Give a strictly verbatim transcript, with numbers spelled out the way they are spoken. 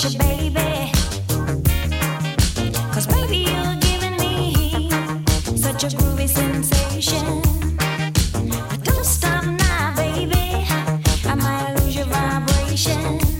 you, baby. 'Cause baby, you're giving me such a groovy sensation. Don't stop now, baby. I might lose your vibration.